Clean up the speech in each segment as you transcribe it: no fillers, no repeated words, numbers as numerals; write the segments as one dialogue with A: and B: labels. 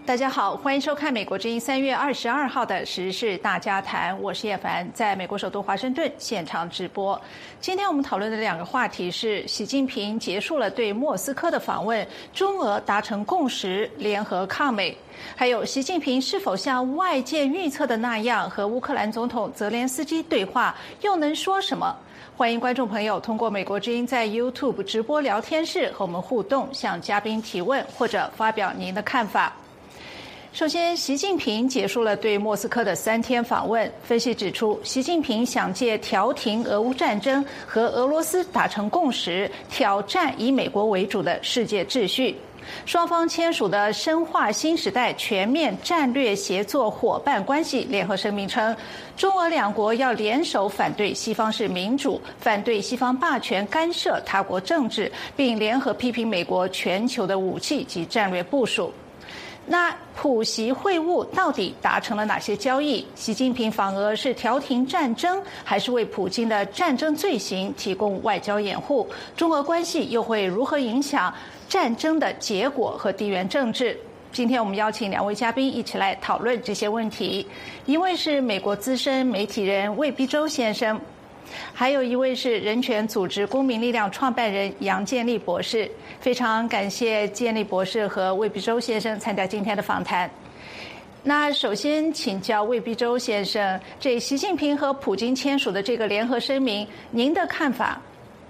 A: 大家好，欢迎收看美国之音3月22号的时事大家谈，我是叶凡，在美国首都华盛顿现场直播。今天我们讨论的两个话题是：习近平结束了对莫斯科的访问，中俄达成共识，联合抗美；还有习近平是否像外界预测的那样和乌克兰总统泽连斯基对话，又能说什么？欢迎观众朋友通过美国之音在 YouTube 直播聊天室和我们互动，向嘉宾提问或者发表您的看法。首先，习近平结束了对莫斯科的3天访问。分析指出，习近平想借调停俄乌战争和俄罗斯达成共识，挑战以美国为主的世界秩序。双方签署的深化新时代全面战略协作伙伴关系联合声明称，中俄两国要联手反对西方式民主，反对西方霸权干涉他国政治，并联合批评美国全球的武器及战略部署。那普习会晤到底达成了哪些交易？习近平访俄是调停战争，还是为普京的战争罪行提供外交掩护？中俄关系又会如何影响战争的结果和地缘政治？今天我们邀请2位嘉宾一起来讨论这些问题。一位是美国资深媒体人魏必洲先生，还有一位是人权组织公民力量创办人杨建立博士。非常感谢建立博士和魏必洲先生参加今天的访谈。那首先请教魏必洲先生，这习近平和普京签署的这个联合声明，您的看法？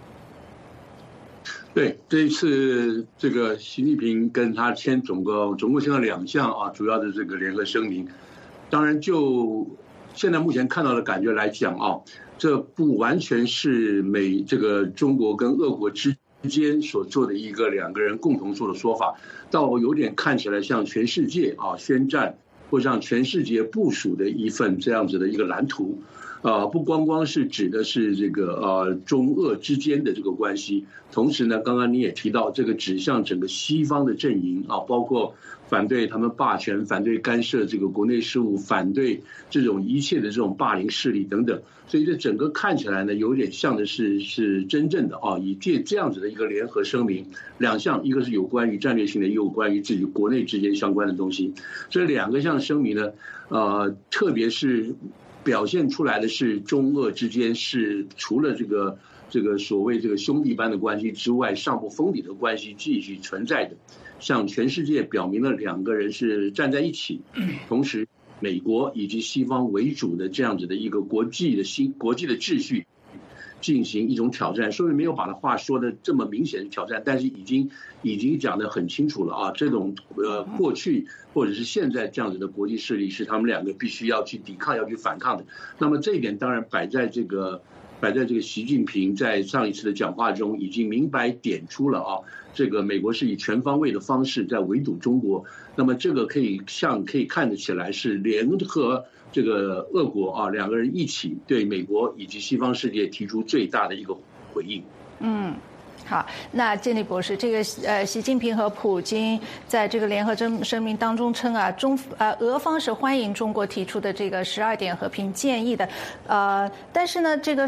B: 对，这一次这个习近平跟他总共签了2项啊，主要的这个联合声明。当然，就现在目前看到的感觉来讲啊，这不完全是这个中国跟俄国之间所做的一个2个人共同做的说法，倒有点看起来像全世界啊宣战，或向全世界部署的一份这样子的一个蓝图。不光光是指的是这个中俄之间的这个关系，同时呢，刚刚你也提到这个指向整个西方的阵营啊，包括反对他们霸权、反对干涉这个国内事务、反对这种一切的这种霸凌势力等等，所以这整个看起来呢，有点像的是真正的啊，以这样子的一个联合声明，2项，一个是有关于战略性的，也有关于自己国内之间相关的东西。这2个项声明呢，特别是表现出来的是中俄之间是除了这个所谓这个兄弟般的关系之外，上不封顶的关系继续存在的，向全世界表明了2个人是站在一起，同时美国以及西方为主的这样子的一个国际的秩序进行一种挑战。虽然没有把他话说的这么明显的挑战，但是已经讲得很清楚了啊。这种过去或者是现在这样子的国际势力是他们2个必须要去抵抗、要去反抗的。那么这一点当然摆在这个习近平在上一次的讲话中已经明白点出了啊，这个美国是以全方位的方式在围堵中国。那么这个可以看得起来是联合这个俄国啊2个人一起对美国以及西方世界提出最大的一个回应。
A: 好，那建立博士，这个习近平和普京在这个联合声明当中称啊，俄方是欢迎中国提出的这个12点和平建议的，但是呢，这个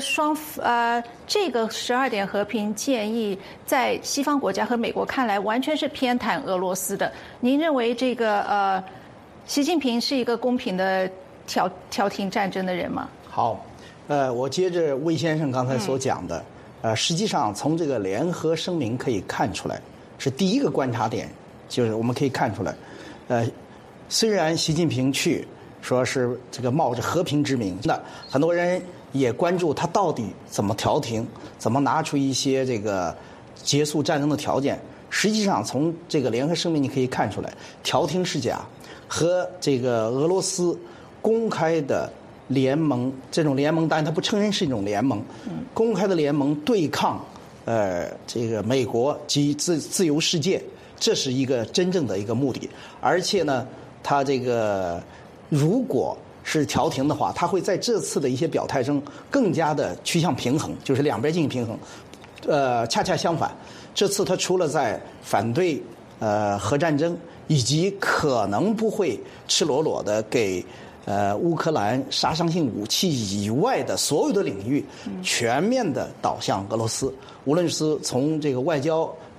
A: 12点和平建议在西方国家和美国看来完全是偏袒俄罗斯的。您认为这个习近平是一个公平的调停战争的人吗？
C: 好，我接着魏先生刚才所讲的。实际上从这个联合声明可以看出来，是第一个观察点，就是我们可以看出来，虽然习近平说是这个冒着和平之名的，很多人也关注他到底怎么调停，怎么拿出一些这个结束战争的条件。实际上从这个联合声明你可以看出来，调停是假，和这个俄罗斯公开的联盟，这种联盟当然他不承认是一种联盟，公开的联盟对抗这个美国及自由世界，这是一个真正的一个目的。而且呢，他这个如果是调停的话，他会在这次的一些表态中更加的趋向平衡，就是2边进行平衡。恰恰相反，这次他除了在反对核战争，以及可能不会赤裸裸的给乌克兰杀伤性武器以外的所有的领域全面的导向俄罗斯，无论是从这个外交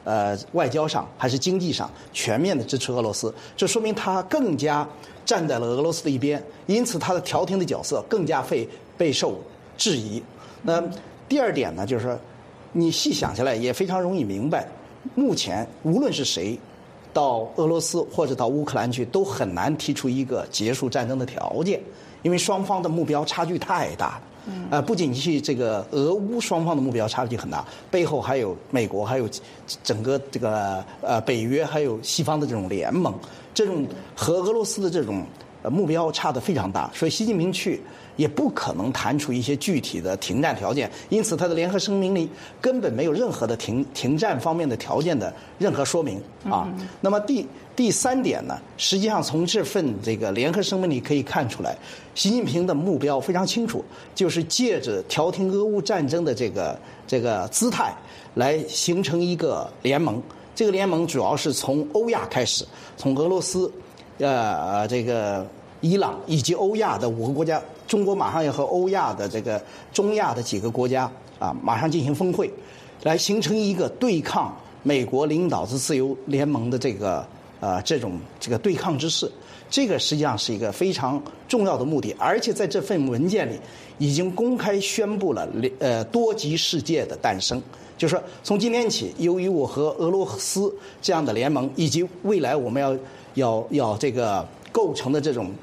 C: 外交上还是经济上全面的支持俄罗斯，这说明他更加站在了俄罗斯的一边，因此他的调停的角色更加备受质疑。那第二点呢，就是说你细想下来也非常容易明白，目前无论是谁到俄罗斯或者到乌克兰去，都很难提出一个结束战争的条件，因为双方的目标差距太大了。不仅是这个俄乌双方的目标差距很大，背后还有美国，还有整个这个北约，还有西方的这种联盟，这种和俄罗斯的这种目标差得非常大，所以习近平去也不可能谈出一些具体的停战条件，因此他的联合声明里根本没有任何的停战方面的条件的任何说明啊。那么第三点呢，实际上从这份这个联合声明里可以看出来，习近平的目标非常清楚，就是借着调停俄乌战争的这个姿态来形成一个联盟。这个联盟主要是从欧亚开始，从俄罗斯、这个伊朗以及欧亚的5个国家，中国马上要和欧亚的这个中亚的几个国家啊，马上进行峰会，来形成一个对抗美国领导的自由联盟的这个对抗之势。这个实际上是一个非常重要的目的，而且在这份文件里已经公开宣布了多极世界的诞生。就是说，从今天起，由于我和俄罗斯这样的联盟，以及未来我们要这个构成的这种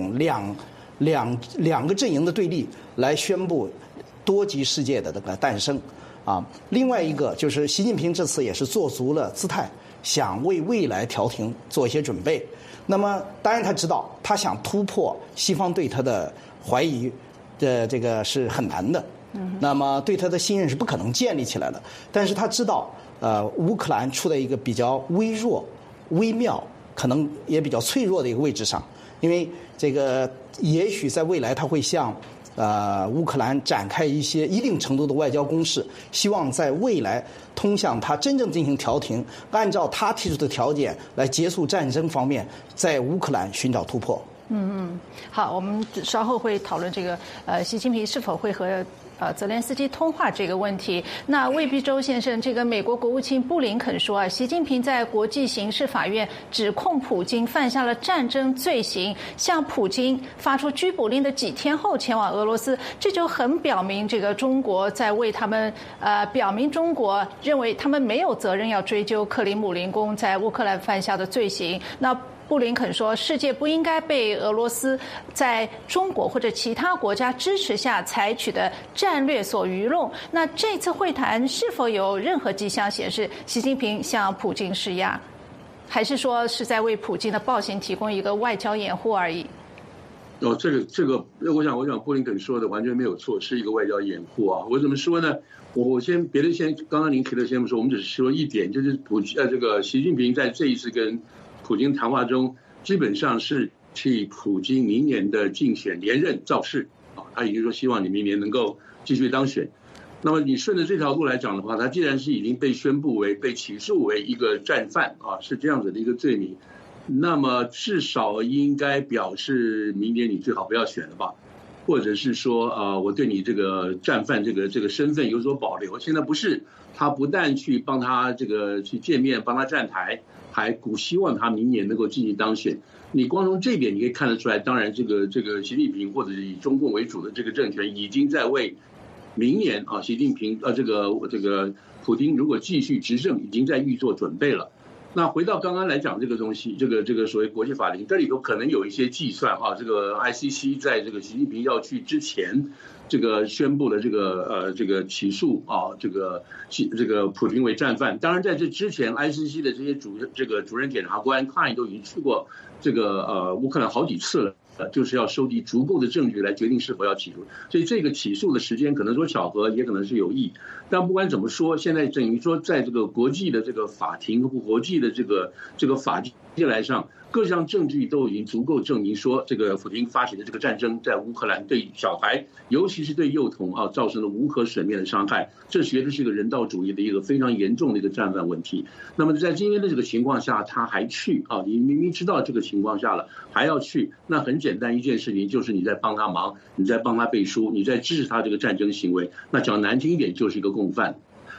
C: 两个阵营的对立，来宣布多极世界的这个诞生啊。另外一个就是习近平这次也是做足了姿态，想为未来调停做一些准备。那么当然他知道，他想突破西方对他的怀疑的这个是很难的。那么对他的信任是不可能建立起来的。但是他知道，乌克兰处在一个比较微弱、微妙，可能也比较脆弱的一个位置上，因为这个也许在未来他会向乌克兰展开一定程度的外交攻势，希望在未来通向他真正进行调停，按照他提出的条件来结束战争方面，在乌克兰寻找突破。
A: 好，我们稍后会讨论这个习近平是否会和泽连斯基通话这个问题。那魏必洲先生，这个美国国务卿布林肯说习近平在国际刑事法院指控普京犯下了战争罪行，向普京发出拘捕令的几天后前往俄罗斯，这就很表明这个中国在为他们表明中国认为他们没有责任要追究克里姆林宫在乌克兰犯下的罪行。那布林肯说，世界不应该被俄罗斯在中国或者其他国家支持下采取的战略所愚弄。那这次会谈是否有任何迹象显示习近平向普京施压，还是说是在为普京的暴行提供一个外交掩护而已？
B: 这个，我想布林肯说的完全没有错，是一个外交掩护啊。我怎么说呢？我先刚刚您提的先不说，我们只是说一点，就是这个习近平在这一次跟普京谈话中，基本上是替普京明年的竞选连任造势啊，他也就是说希望你明年能够继续当选。那么你顺着这条路来讲的话，他既然是已经被起诉为一个战犯啊，是这样子的一个罪名，那么至少应该表示明年你最好不要选了吧，或者是说我对你这个战犯这个身份有所保留。现在不是，他不但去帮他去见面，帮他站台，还希望他明年能够继续当选。你光从这点你可以看得出来，当然这个习近平或者以中共为主的这个政权已经在为明年习近平这个普京如果继续执政，已经在预做准备了。那回到刚刚来讲这个东西，这个所谓国际法庭，这里头可能有一些计算啊。这个 ICC 在这个习近平要去之前，这个宣布了这个起诉啊，这个普京为战犯。当然在这之前 ，ICC 的这些主任检察官Klein都已经去过这个乌克兰好几次了。就是要收集足够的证据来决定是否要起诉，所以这个起诉的时间可能说巧合，也可能是有意。但不管怎么说，现在等于说在这个国际的这个法庭和国际的这个法界来上，各项证据都已经足够证明说，这个普京发起的这个战争在乌克兰对小孩，尤其是对幼童造成了无可损灭的伤害，这绝对是一个人道主义的一个非常严重的一个战犯问题。那么在今天的这个情况下，他还去你明明知道这个情况下了，还要去，那很简单一件事情，就是你在帮他忙，你在帮他背书，你在支持他这个战争行为。那讲难听一点，就是一个共犯。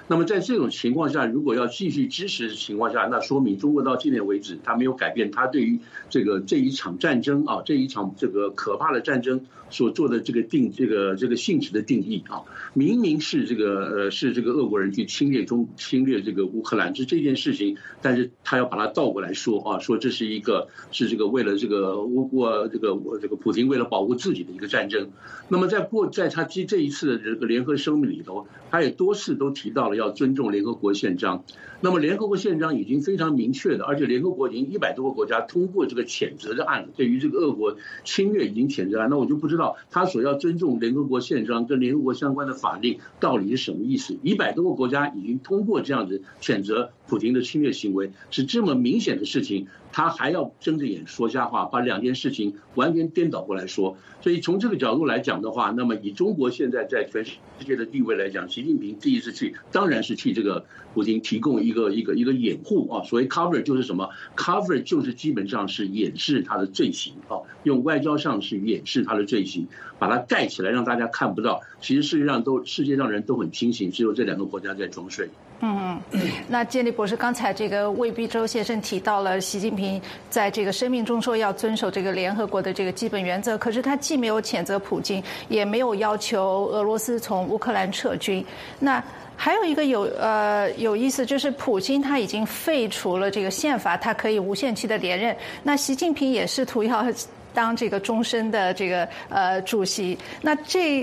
B: 那么在这种情况下，如果要继续支持的情况下，那说明中国到今天为止，他没有改变他对于这一场战争啊，这一场这个可怕的战争所做的这个性质的定义啊，明明是这个俄国人去侵略这个乌克兰，是这件事情，但是他要把它倒过来说啊，说这是为了这个普京为了保护自己的一个战争。那么在他这一次的这个联合声明里头，他也多次都提到了要尊重联合国宪章。那么联合国宪章已经非常明确的，而且联合国已经100多个国家通过这个谴责的案，对于这个俄国侵略已经谴责案。那我就不知道他所要尊重联合国宪章跟联合国相关的法令到底是什么意思。100多个国家已经通过这样子谴责普京的侵略行为，是这么明显的事情，他还要睁着眼说瞎话，把2件事情完全颠倒过来说。所以从这个角度来讲的话，那么以中国现在在全世界的地位来讲，习近平第一次当然是替这个普京提供一个掩护啊。所谓 cover 就是什么 ？cover 就是基本上是掩饰他的罪行啊，用外交上是掩饰他的罪行，把它盖起来让大家看不到。其实世界上人都很清醒，只有这2个国家在装睡。
A: 那建立博士，刚才这个魏必洲先生提到了习近平在这个声明中说要遵守这个联合国的这个基本原则，可是他既没有谴责普京，也没有要求俄罗斯从乌克兰撤军。那还有一个有意思，就是普京他已经废除了这个宪法，他可以无限期的连任。那习近平也试图要当这个终身的这个主席。那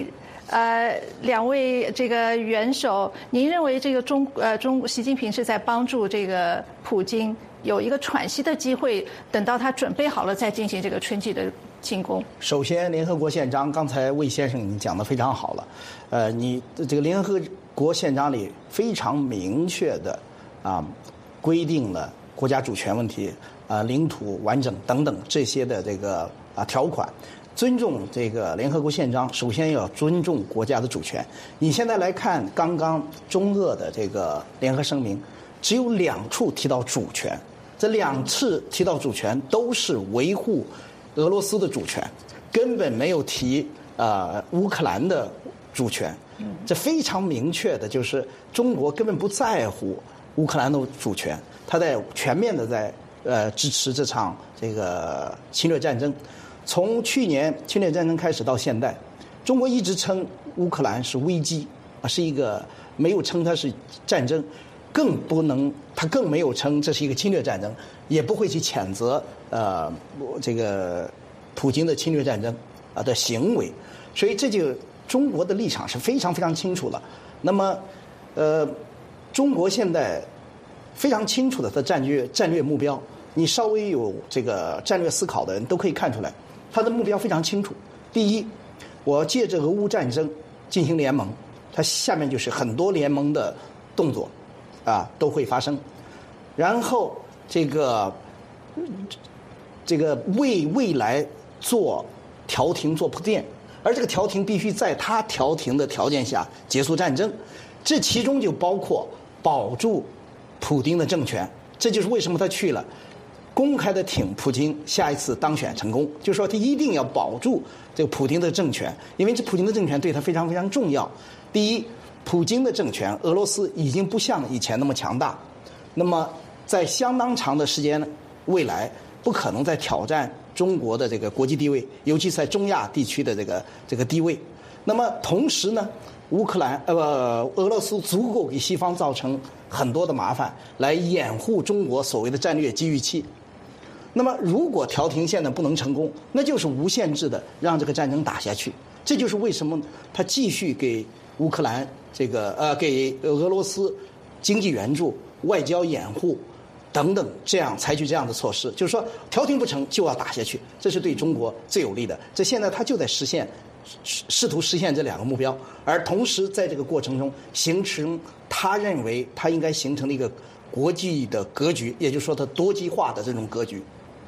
A: 2位这个元首，您认为这个习近平是在帮助这个普京有一个喘息的机会，等到他准备好了再进行这个春季的进攻？
C: 首先，联合国宪章，刚才魏先生已经讲得非常好了。你这个联合国宪章里非常明确的规定了国家主权问题、领土完整等等这些的这个条款。尊重这个联合国宪章，首先要尊重国家的主权。你现在来看刚刚中俄的这个联合声明，只有2处提到主权，这2次提到主权都是维护俄罗斯的主权，根本没有提乌克兰的主权。这非常明确的就是中国根本不在乎乌克兰的主权，他在全面的在支持这场这个侵略战争。从去年侵略战争开始到现在，中国一直称乌克兰是危机，是一个没有称它是战争，他更没有称这是一个侵略战争，也不会去谴责这个普京的侵略战争的行为，所以这就中国的立场是非常非常清楚了。那么中国现在非常清楚的它战略目标，你稍微有这个战略思考的人都可以看出来。他的目标非常清楚，第一，我借着俄乌战争进行联盟，它下面就是很多联盟的动作都会发生，然后这个为未来做调停做铺垫，而这个调停必须在他调停的条件下结束战争，这其中就包括保住普京的政权，这就是为什么他去了。公开的挺普京下一次当选成功，就是说他一定要保住这个普京的政权，因为这普京的政权对他非常非常重要。第一，普京的政权，俄罗斯已经不像以前那么强大，那么在相当长的时间未来不可能再挑战中国的这个国际地位，尤其在中亚地区的这个地位。那么同时呢，俄罗斯足够给西方造成很多的麻烦，来掩护中国所谓的战略机遇期。那么如果调停现在不能成功，那就是无限制的让这个战争打下去。这就是为什么他继续给乌克兰给俄罗斯经济援助、外交掩护等等，这样采取这样的措施，就是说调停不成就要打下去，这是对中国最有利的。这现在他就在试图实现这2个目标，而同时在这个过程中形成他认为他应该形成的一个国际的格局，也就是说他多极化的这种格局。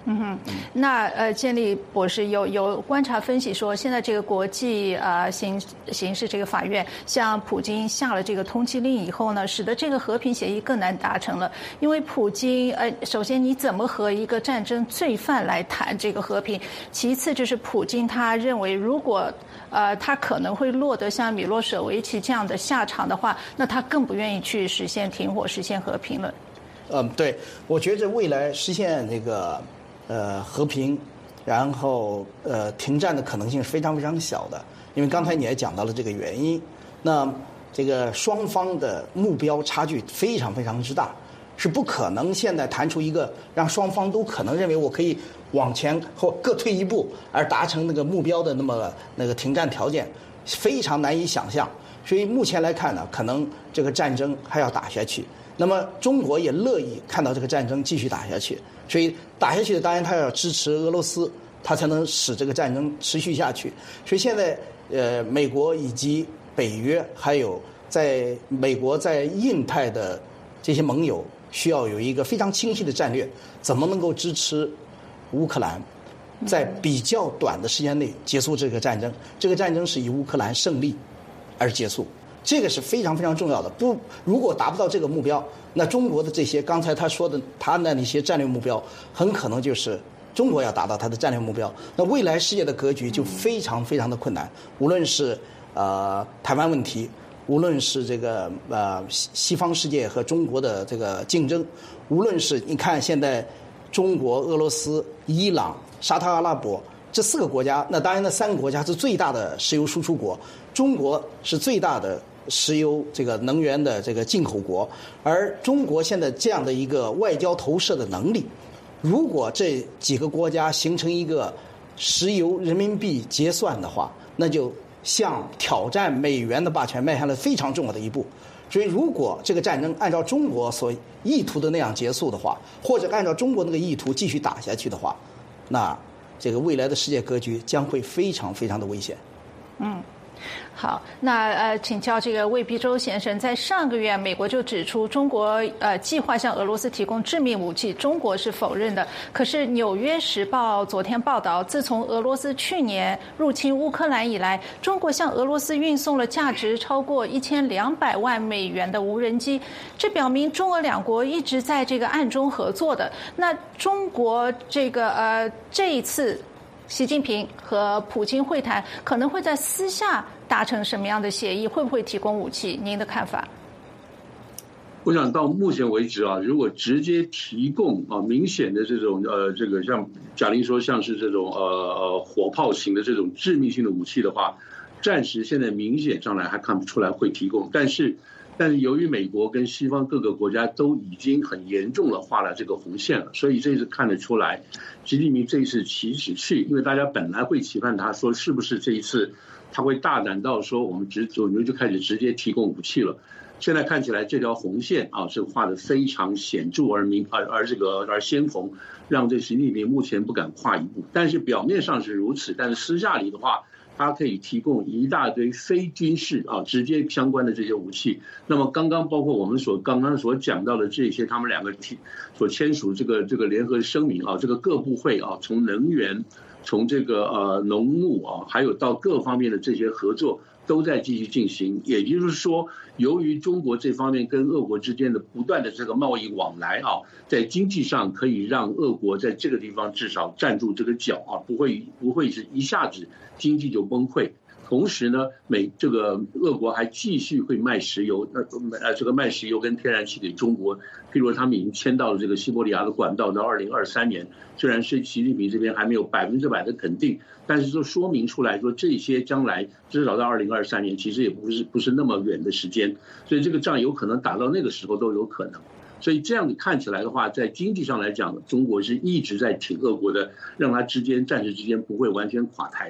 A: 那建立博士有观察分析说，现在这个国际刑事这个法院向普京下了这个通缉令以后呢，使得这个和平协议更难达成了。因为普京首先你怎么和一个战争罪犯来谈这个和平？其次就是普京他认为，如果他可能会落得像米洛舍维奇这样的下场的话，那他更不愿意去实现停火、实现和平了。
C: 对，我觉着未来实现这个和平，然后停战的可能性是非常非常小的，因为刚才你也讲到了这个原因。那这个双方的目标差距非常非常之大，是不可能现在谈出一个让双方都可能认为我可以往前或各退一步而达成那个目标的那个停战条件，非常难以想象。所以目前来看呢，可能这个战争还要打下去。那么中国也乐意看到这个战争继续打下去，所以打下去的当然他要支持俄罗斯，他才能使这个战争持续下去。所以现在美国以及北约还有在美国在印太的这些盟友需要有一个非常清晰的战略，怎么能够支持乌克兰在比较短的时间内结束这个战争，这个战争是以乌克兰胜利而结束。这个是非常非常重要的。如果达不到这个目标，那中国的这些刚才他说的他的那些战略目标，很可能就是中国要达到他的战略目标，那未来世界的格局就非常非常的困难。无论是台湾问题，无论是这个西方世界和中国的这个竞争，无论是你看现在中国、俄罗斯、伊朗、沙特阿拉伯这4个国家，那当然那3个国家是最大的石油输出国，中国是最大的石油这个能源的这个进口国，而中国现在这样的一个外交投射的能力，如果这几个国家形成一个石油人民币结算的话，那就向挑战美元的霸权迈向了非常重要的一步。所以如果这个战争按照中国所意图的那样结束的话，或者按照中国那个意图继续打下去的话，那这个未来的世界格局将会非常非常的危险。
A: 好，那请教这个魏必洲先生，在上个月美国就指出中国计划向俄罗斯提供致命武器，中国是否认的。可是《纽约时报》昨天报道，自从俄罗斯去年入侵乌克兰以来，中国向俄罗斯运送了价值超过1200万美元的无人机，这表明中俄两国一直在这个暗中合作的。那中国这个这一次习近平和普京会谈，可能会在私下达成什么样的协议？会不会提供武器？您的看法？
B: 我想到目前为止啊，如果直接提供明显的这种这个像贾玲说像是这种火炮型的这种致命性的武器的话，暂时现在明显上来还看不出来会提供。但是由于美国跟西方各个国家都已经很严重的画了这个红线了，所以这次看得出来，习近平这一次起去，因为大家本来会期盼他说是不是这一次他会大胆到说我们就开始直接提供武器了。现在看起来这条红线是画得非常显著而鲜红，让这习近平目前不敢跨一步。但是表面上是如此，但是私下里的话，它可以提供一大堆非军事直接相关的这些武器。那么刚刚包括我们刚刚所讲到的这些，他们两个所签署这个联合声明这个各部会从能源，从这个农牧还有到各方面的这些合作都在继续进行。也就是说，由于中国这方面跟俄国之间的不断的这个贸易往来在经济上可以让俄国在这个地方至少站住这个脚不会是一下子经济就崩溃。同时呢，这个俄国还继续会卖石油，这个卖石油跟天然气给中国。譬如他们已经签到了这个西伯利亚的管道到2023年，虽然是习近平这边还没有100%的肯定，但是就说明出来说这些将来至少到2023年，其实也不是那么远的时间，所以这个仗有可能打到那个时候都有可能。所以这样子看起来的话，在经济上来讲，中国是一直在挺俄国的，让它暂时之间不会完全垮台。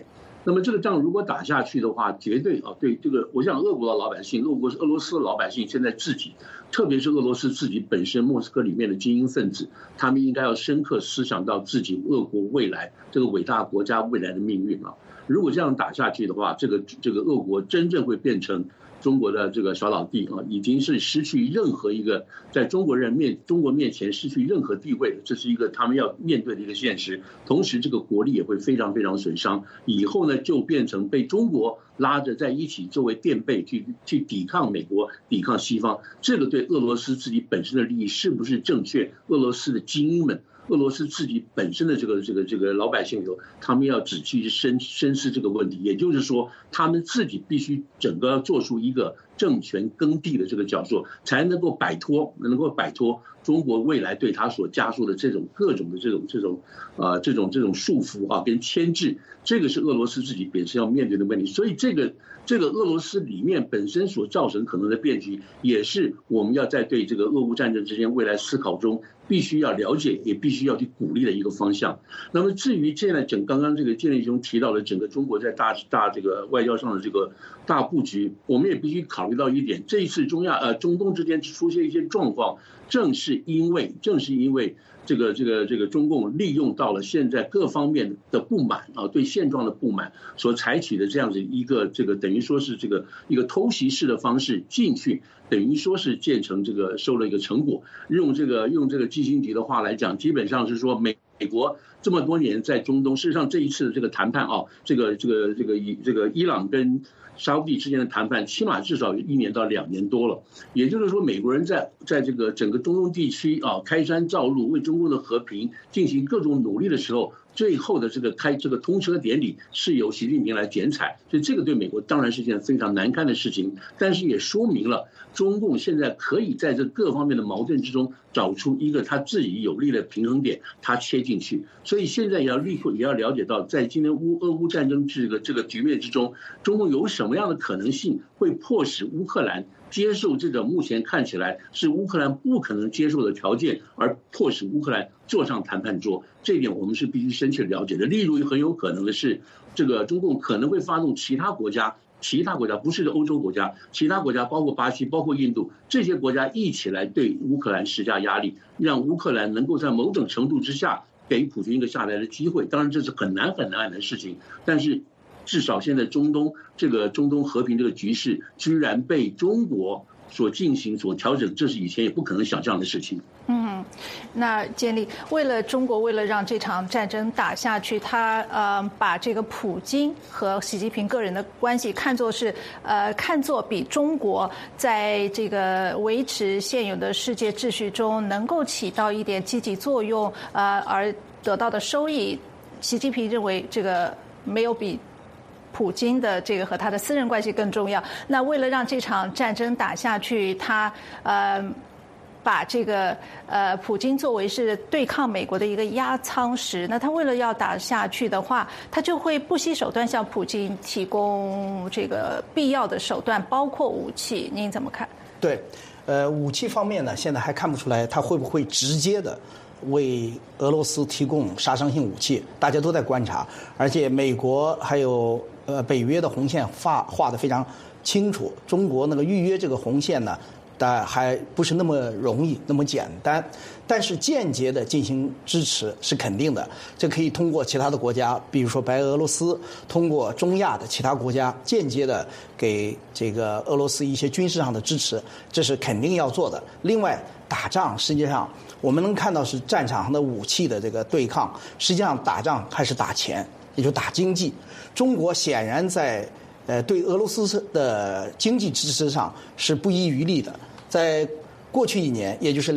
B: 那么这个仗如果打下去的话，绝对对这个，我想俄国的老百姓，俄罗斯的老百姓现在自己，特别是俄罗斯自己本身莫斯科里面的精英分子，他们应该要深刻思想到自己俄国未来这个伟大国家未来的命运啊。如果这样打下去的话，这个俄国真正会变成中国的这个小老弟啊，已经是失去任何一个在中国面前失去任何地位，这是一个他们要面对的一个现实。同时，这个国力也会非常非常损伤。以后呢，就变成被中国拉着在一起作为垫背去抵抗美国、抵抗西方。这个对俄罗斯自己本身的利益是不是正确？俄罗斯的精英们。俄罗斯自己本身的这个老百姓他们要仔细深思这个问题，也就是说，他们自己必须整个要做出一个政权耕地的这个角色，才能够摆脱中国未来对他所加速的这种各种的这种束缚啊跟牵制，这个是俄罗斯自己本身要面对的问题。所以这个俄罗斯里面本身所造成可能的变局，也是我们要在对这个俄乌战争之间未来思考中必须要了解，也必须要去鼓励的一个方向。那么至于现在刚刚这个建立兄提到的整个中国在大这个外交上的这个大布局，我们也必须考虑到一点，这一次中东之间出现一些状况，正是因为这个中共利用到了现在各方面的不满啊，对现状的不满，所采取的这样子一个等于说是一个偷袭式的方式进去，等于说是建成收了一个成果。用这个基辛格的话来讲，基本上是说美国这么多年在中东，事实上这一次的这个谈判啊，这个伊朗跟沙烏地之间的谈判，起码至少1年到2年多了。也就是说，美国人在这个整个中东地区啊，开山造路，为中共的和平进行各种努力的时候，最后的这个通车典礼是由习近平来剪彩，所以这个对美国当然是件非常难堪的事情，但是也说明了中共现在可以在这各方面的矛盾之中找出一个他自己有利的平衡点，他切进去。所以现在也要了解到，在今天俄乌战争这个局面之中，中共有什么样的可能性会迫使乌克兰接受这种目前看起来是乌克兰不可能接受的条件，而迫使乌克兰坐上谈判桌，这一点我们是必须深切了解的。例如很有可能的是，这个中共可能会发动其他国家不是欧洲国家，其他国家包括巴西、包括印度，这些国家一起来对乌克兰施加压力，让乌克兰能够在某种程度之下给普京一个下台的机会。当然这是很难的事情，但是至少现在中东和平这个局势居然被中国所进行所调整，这是以前也不可能想象的事情。
A: 那建立中国为了让这场战争打下去，他把这个普京和习近平个人的关系看作比中国在这个维持现有的世界秩序中能够起到一点积极作用，而得到的收益，习近平认为这个没有比普京的这个和他的私人关系更重要。那为了让这场战争打下去，他把这个普京作为是对抗美国的一个压舱石。那他为了要打下去的话，他就会不惜手段向普京提供这个必要的手段，包括武器。您怎么看？
C: 对，武器方面呢，现在还看不出来他会不会直接的为俄罗斯提供杀伤性武器，大家都在观察。而且美国还有北约的红线画得非常清楚，中国那个预约这个红线呢，但还不是那么容易那么简单，但是间接的进行支持是肯定的。这可以通过其他的国家，比如说白俄罗斯，通过中亚的其他国家间接的给这个俄罗斯一些军事上的支持，这是肯定要做的。另外，打仗实际上我们能看到是战场上的武器的这个对抗，实际上打仗还是打钱，也就打经济。中国显然在对俄罗斯的经济支持上是不遗余力的。在过去1年，也就是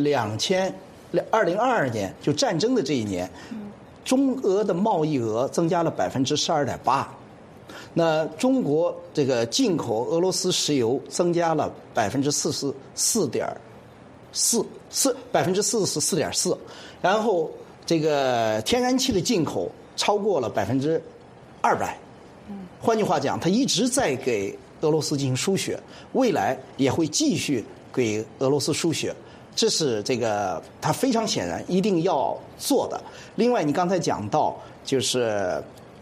C: 2022年，就战争的这一年，中俄的贸易额增加了12.8%。那中国这个进口俄罗斯石油增加了44.4%，然后这个天然气的进口超过了200%。换句话讲，他一直在给俄罗斯进行输血，未来也会继续给俄罗斯输血，这是这个他非常显然一定要做的。另外，你刚才讲到就是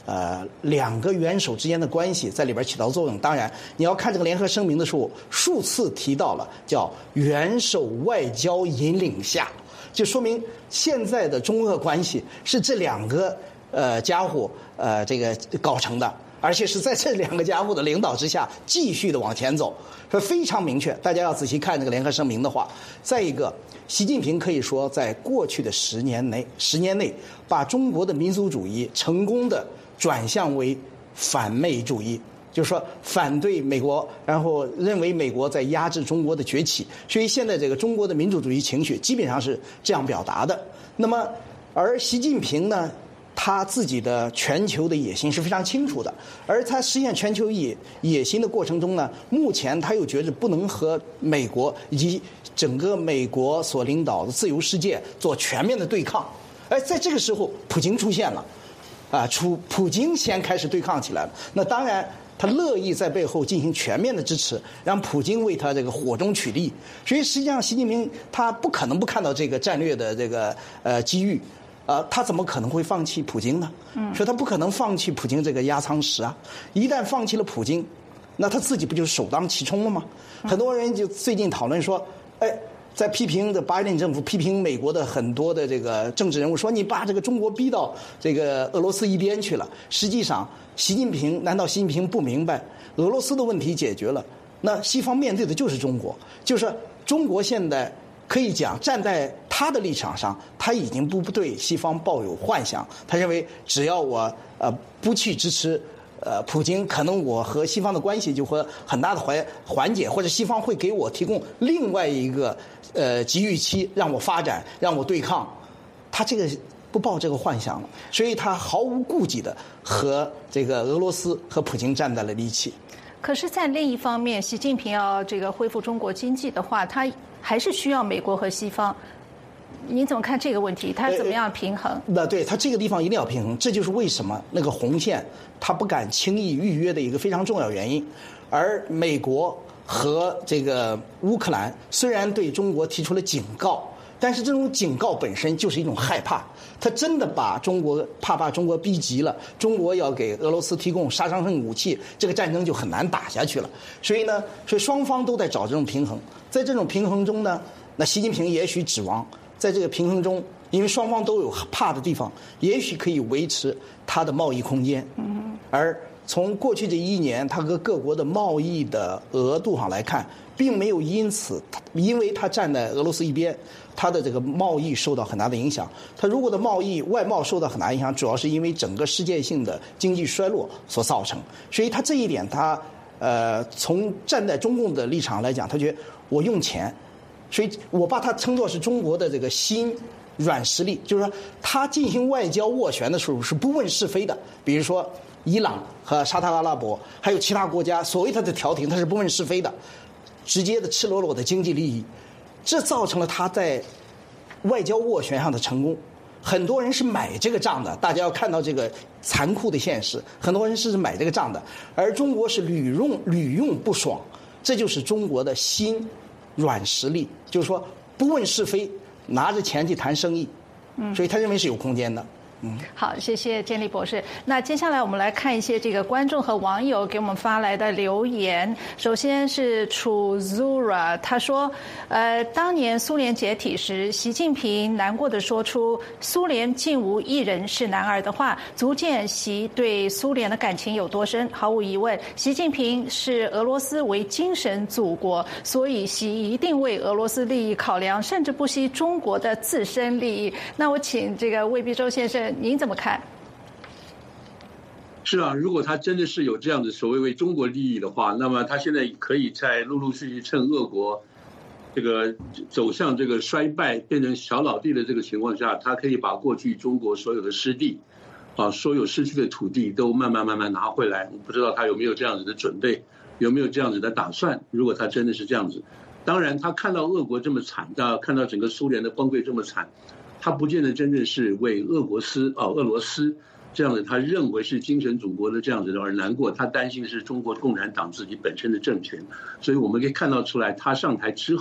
C: 两个元首之间的关系在里边起到作用。当然，你要看这个联合声明的时候，数次提到了叫元首外交引领下，就说明现在的中俄关系是这两个家伙这个搞成的，而且是在这两个家伙的领导之下继续的往前走，是非常明确。大家要仔细看这个联合声明的话，再一个，习近平可以说在过去的10年内，把中国的民族主义成功的转向为反美主义，就是说反对美国，然后认为美国在压制中国的崛起，所以现在这个中国的民主主义情绪基本上是这样表达的。那么，而习近平呢，他自己的全球的野心是非常清楚的，而他实现全球野心的过程中呢，目前他又觉得不能和美国以及整个美国所领导的自由世界做全面的对抗。而在这个时候，普京出现了。普京先开始对抗起来了，那当然他乐意在背后进行全面的支持，让普京为他这个火中取栗。所以实际上，习近平他不可能不看到这个战略的这个机遇，他怎么可能会放弃普京呢？所以他不可能放弃普京这个压舱石啊！一旦放弃了普京，那他自己不就是首当其冲了吗？很多人就最近讨论说，在批评的拜登政府，批评美国的很多的这个政治人物，说你把这个中国逼到这个俄罗斯一边去了。实际上，难道习近平不明白，俄罗斯的问题解决了，那西方面对的就是中国，就是中国现在可以讲站在他的立场上，他已经不对西方抱有幻想，他认为只要我不去支持。普京可能我和西方的关系就会很大的缓解，或者西方会给我提供另外一个机遇期，让我发展，让我对抗。他这个不抱这个幻想了，所以他毫无顾忌的和这个俄罗斯和普京站在了一起。
A: 可是，在另一方面，习近平要这个恢复中国经济的话，他还是需要美国和西方。您怎么看这个问题？他怎么样平衡？
C: 对，他这个地方一定要平衡，这就是为什么那个红线他不敢轻易预约的一个非常重要原因。而美国和这个乌克兰虽然对中国提出了警告，但是这种警告本身就是一种害怕，他真的把中国逼急了，中国要给俄罗斯提供杀伤性武器，这个战争就很难打下去了。所以双方都在找这种平衡，在这种平衡中呢，那习近平也许指望在这个平衡中，因为双方都有怕的地方，也许可以维持它的贸易空间。而从过去这1年，它和各国的贸易的额度上来看，并没有因为它站在俄罗斯一边，它的这个贸易受到很大的影响。它如果的外贸受到很大影响，主要是因为整个世界性的经济衰落所造成。所以它这一点，从站在中共的立场来讲，他觉得我用钱。所以我把它称作是中国的这个新软实力，就是说他进行外交斡旋的时候是不问是非的。比如说伊朗和沙特阿拉伯还有其他国家，所谓他的调停他是不问是非的，直接的赤裸裸的经济利益，这造成了他在外交斡旋上的成功。很多人是买这个账的，大家要看到这个残酷的现实，很多人是买这个账的，而中国是屡用不爽，这就是中国的新软实力，就是说不问是非，拿着钱去谈生意，所以他认为是有空间的。
A: 好，谢谢建立博士。那接下来我们来看一些这个观众和网友给我们发来的留言。首先是楚 Zura， 他说，当年苏联解体时，习近平难过地说出苏联竟无一人是男儿的话，足见习对苏联的感情有多深。毫无疑问，习近平视俄罗斯为精神祖国，所以习一定为俄罗斯利益考量，甚至不惜中国的自身利益。那我请这个魏必洲先生，您怎么看？
B: 是啊，如果他真的是有这样的所谓为中国利益的话，那么他现在可以在陆陆续续趁俄国这个走向这个衰败变成小老弟的这个情况下，他可以把过去中国所有的失地所有失去的土地都慢慢拿回来。我不知道他有没有这样子的准备，有没有这样子的打算。如果他真的是这样子，当然他看到俄国这么惨，看到整个苏联的崩溃这么惨，他不见得真正是为俄罗斯这样的他认为是精神祖国的这样子的而难过，他担心的是中国共产党自己本身的政权。所以我们可以看到出来，他上台之后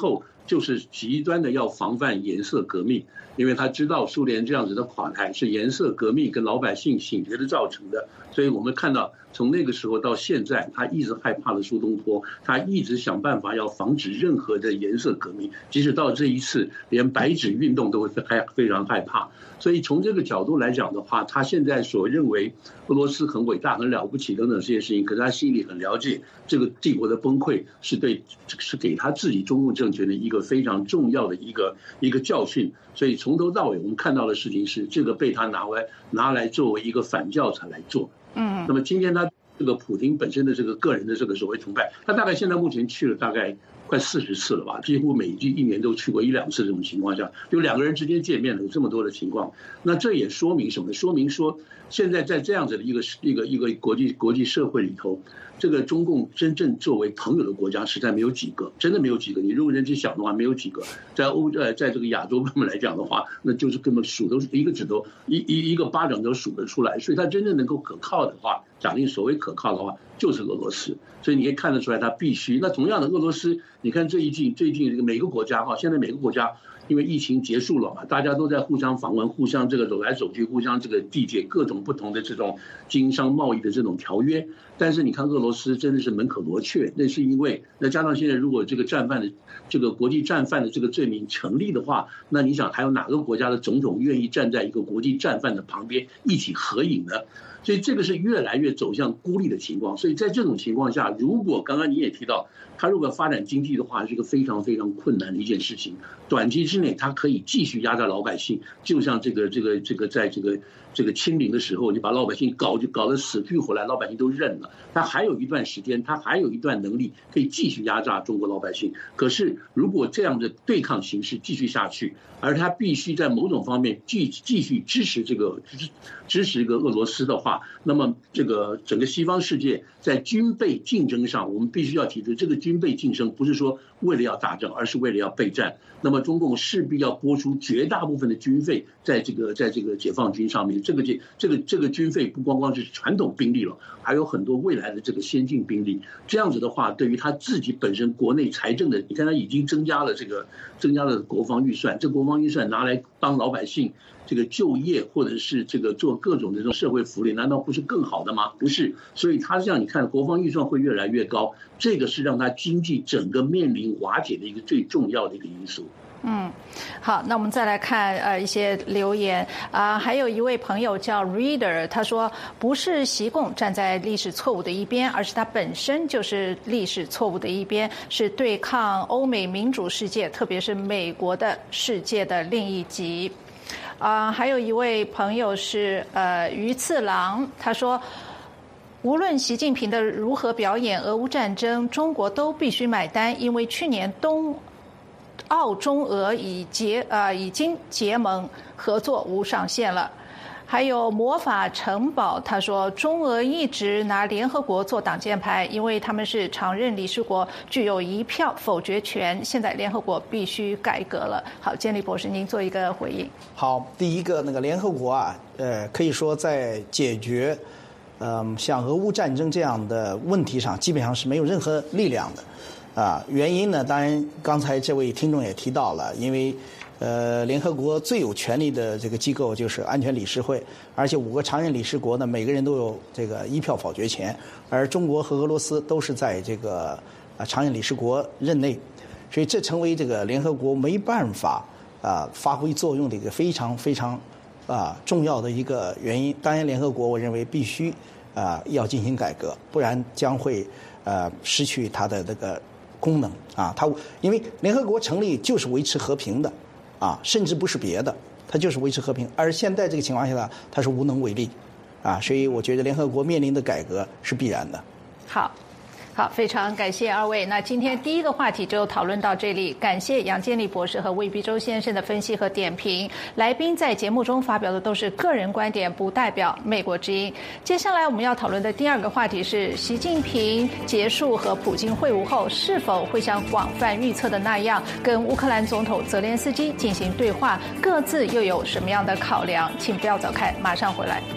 B: 就是极端的要防范颜色革命，因为他知道苏联这样子的垮台是颜色革命跟老百姓醒觉的造成的，所以我们看到从那个时候到现在，他一直害怕了苏东坡，他一直想办法要防止任何的颜色革命，即使到这一次连白纸运动都会非常害怕。所以从这个角度来讲的话，他现在所认为俄罗斯很伟大很了不起等等这些事情，可是他心里很了解这个帝国的崩溃是给他自己中共政权的一个非常重要的一个教训。所以从头到尾我们看到的事情是，这个被他拿来作为一个反教材来做。那么今天他这个普京本身的这个个人的这个所谓崇拜，他大概现在目前去了大概快40次了吧，几乎每一年都去过1、2次，这种情况下，就2个人之间见面了有这么多的情况，那这也说明什么？说明说现在在这样子的一个国际社会里头，这个中共真正作为朋友的国家实在没有几个，真的没有几个。你如果人去想的话，没有几个。在这个亚洲方面来讲的话，那就是根本数都是一个指头一个巴掌都数得出来。所以它真正能够可靠的话，假定所谓可靠的话，就是俄罗斯。所以你可以看得出来，它必须。那同样的，俄罗斯，你看最近这个每个国家哈，现在每个国家因为疫情结束了嘛，大家都在互相访问，互相这个走来走去，互相这个缔结各种不同的这种经商贸易的这种条约。但是你看俄罗斯真的是门可罗雀，那是因为那加上现在如果这个国际战犯的这个罪名成立的话，那你想还有哪个国家的总统愿意站在一个国际战犯的旁边一起合影呢？所以这个是越来越走向孤立的情况。所以在这种情况下，如果刚刚你也提到，他如果发展经济的话，是一个非常非常困难的一件事情。短期之内，他可以继续压榨老百姓，就像在这个清零的时候，你把老百姓搞得死去活来，老百姓都认了。他还有一段时间，他还有一段能力可以继续压榨中国老百姓。可是如果这样的对抗形势继续下去，而他必须在某种方面继续支持这个俄罗斯的话，那么这个整个西方世界在军备竞争上，我们必须要提出，这个军备竞争不是说为了要打仗，而是为了要备战。那么中共势必要拨出绝大部分的军费在这个解放军上面。这个军费不光光是传统兵力了，还有很多未来的这个先进兵力。这样子的话，对于他自己本身国内财政的，你看他已经增加了国防预算，这国防预算拿来帮老百姓这个就业，或者是这个做各种的这种社会福利，难道不是更好的吗？不是，所以他这样你看，国防预算会越来越高，这个是让他经济整个面临瓦解的一个最重要的一个因素。
A: 好，那我们再来看一些留言还有一位朋友叫 Reader， 他说不是习共站在历史错误的一边，而是他本身就是历史错误的一边，是对抗欧美民主世界，特别是美国的世界的另一极。还有一位朋友是鱼次郎，他说无论习近平的如何表演俄乌战争，中国都必须买单，因为去年澳中俄已经结盟合作无上限了。还有魔法城堡，他说中俄一直拿联合国做挡箭牌，因为他们是常任理事国，具有1票否决权，现在联合国必须改革了。好，建立博士您做一个回应。
C: 好，第一个那个联合国可以说在解决像俄乌战争这样的问题上基本上是没有任何力量的。原因呢，当然刚才这位听众也提到了，因为联合国最有权力的这个机构就是安全理事会，而且5个常任理事国呢，每个人都有这个1票否决权，而中国和俄罗斯都是在这个常任理事国任内，所以这成为这个联合国没办法发挥作用的一个非常非常重要的一个原因。当然，联合国我认为必须要进行改革，不然将会失去它的这个功能因为联合国成立就是维持和平的甚至不是别的，它就是维持和平。而现在这个情况下呢，它是无能为力所以我觉得联合国面临的改革是必然的。
A: 好，非常感谢二位。那今天第一个话题就讨论到这里，感谢杨建立博士和魏必洲先生的分析和点评。来宾在节目中发表的都是个人观点，不代表美国之音。接下来我们要讨论的第二个话题是，习近平结束和普京会晤后，是否会像广泛预测的那样，跟乌克兰总统泽连斯基进行对话，各自又有什么样的考量？请不要走开，马上回来。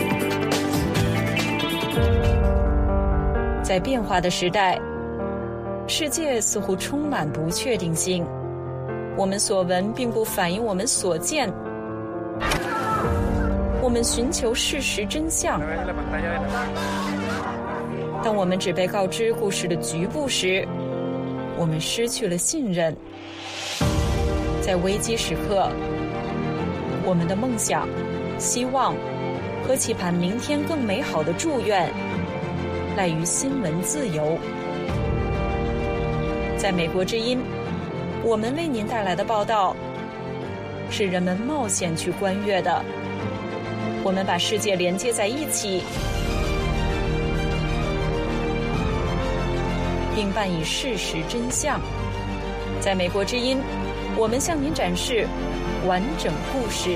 D: 在变化的时代， 世界似乎充满不确定性，我们所闻并不反映我们所见。我们寻求事实真相，当我们只被告知故事的局部时，我们失去了信任。在危机时刻，我们的梦想、希望和期盼明天更美好的祝愿赖于新闻自由。在美国之音，我们为您带来的报道是人们冒险去观阅的。我们把世界连接在一起，并伴以事实真相。在美国之音，我们向您展示完整故事。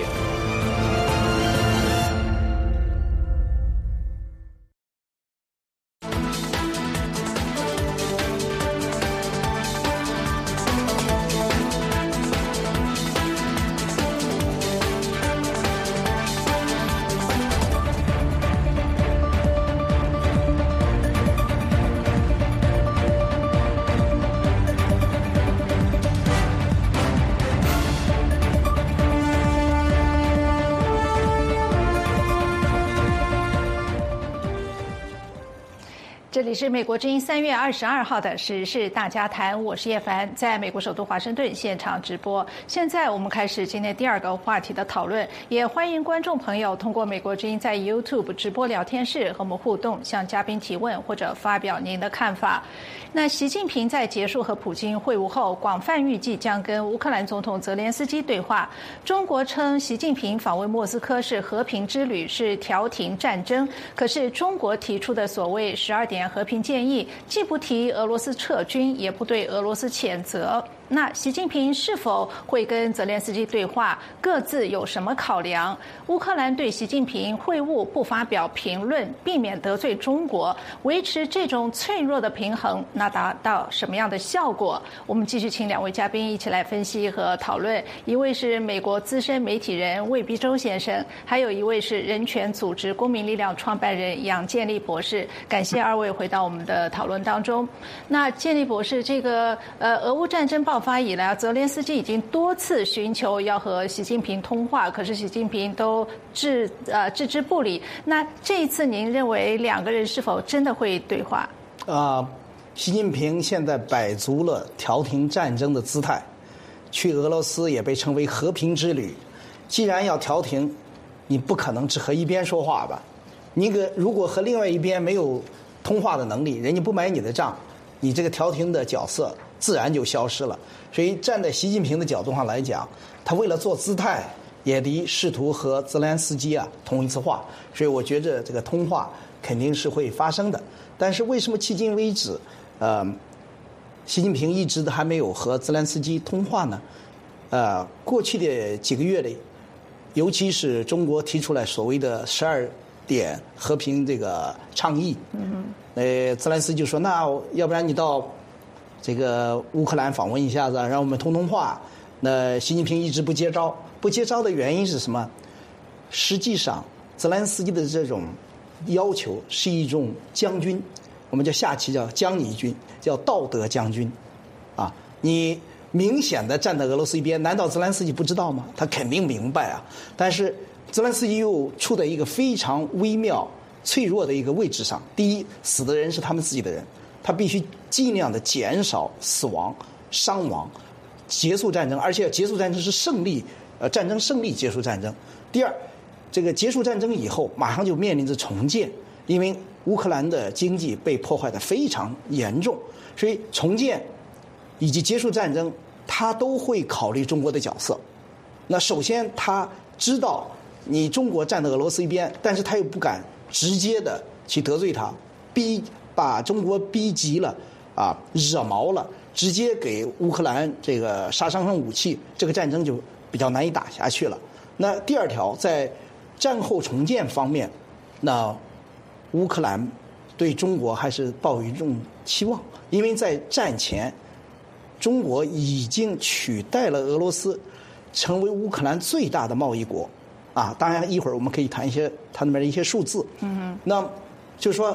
A: 这里是美国之音3月22号的时事大家谈，我是叶凡，在美国首都华盛顿现场直播。现在我们开始今天第二个话题的讨论，也欢迎观众朋友通过美国之音在 YouTube 直播聊天室和我们互动，向嘉宾提问或者发表您的看法。那习近平在结束和普京会晤后，广泛预计将跟乌克兰总统泽连斯基对话。中国称习近平访问莫斯科是和平之旅，是调停战争。可是中国提出的所谓12点和平建议，既不提俄罗斯撤军，也不对俄罗斯谴责。那习近平是否会跟泽连斯基对话？各自有什么考量？乌克兰对习近平会晤不发表评论，避免得罪中国，维持这种脆弱的平衡，那达到什么样的效果？我们继续请两位嘉宾一起来分析和讨论。一位是美国资深媒体人魏必洲先生，还有一位是人权组织公民力量创办人杨建立博士。感谢二位回到我们的讨论当中。那建立博士，这个俄乌战争爆发以来，泽连斯基已经多次寻求要和习近平通话，可是习近平都置之不理。那这一次，您认为两个人是否真的会对话？
C: 习近平现在摆足了调停战争的姿态，去俄罗斯也被称为和平之旅。既然要调停，你不可能只和一边说话吧？你如果和另外一边没有通话的能力，人家不买你的账，你这个调停的角色自然就消失了。所以站在习近平的角度上来讲，他为了做姿态，也得试图和泽连斯基通一次话。所以我觉着这个通话肯定是会发生的。但是为什么迄今为止，习近平一直都还没有和泽连斯基通话呢？过去的几个月里，尤其是中国提出来所谓的12点和平这个倡议，泽连斯基就说：“那要不然你到这个乌克兰访问一下子，让我们通话。”那习近平一直不接招，不接招的原因是什么？实际上，泽连斯基的这种要求是一种将军，我们叫下棋叫将你军，叫道德将军，你明显的站在俄罗斯一边，难道泽连斯基不知道吗？他肯定明白啊。但是泽连斯基又处在一个非常微妙、脆弱的一个位置上。第一，死的人是他们自己的人，他必须尽量的减少死亡、伤亡，结束战争，而且结束战争是胜利，战争胜利结束战争。第二，这个结束战争以后，马上就面临着重建，因为乌克兰的经济被破坏得非常严重，所以重建以及结束战争，他都会考虑中国的角色。那首先他知道你中国站在俄罗斯一边，但是他又不敢直接的去得罪他，把中国逼急了惹毛了，直接给乌克兰这个杀伤性武器，这个战争就比较难以打下去了。那第二条，在战后重建方面，那乌克兰对中国还是抱有一种期望，因为在战前，中国已经取代了俄罗斯，成为乌克兰最大的贸易国。当然一会儿我们可以谈一些它那边的一些数字。那就是说，